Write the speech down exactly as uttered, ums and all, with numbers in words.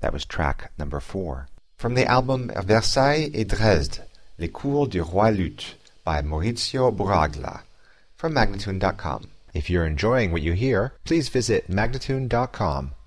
That was track number four. From the album Versailles et Dresde, Les Cours du Roi Luth by Maurizio Buraglia, from Magnatune dot com. If you're enjoying what you hear, please visit Magnatune dot com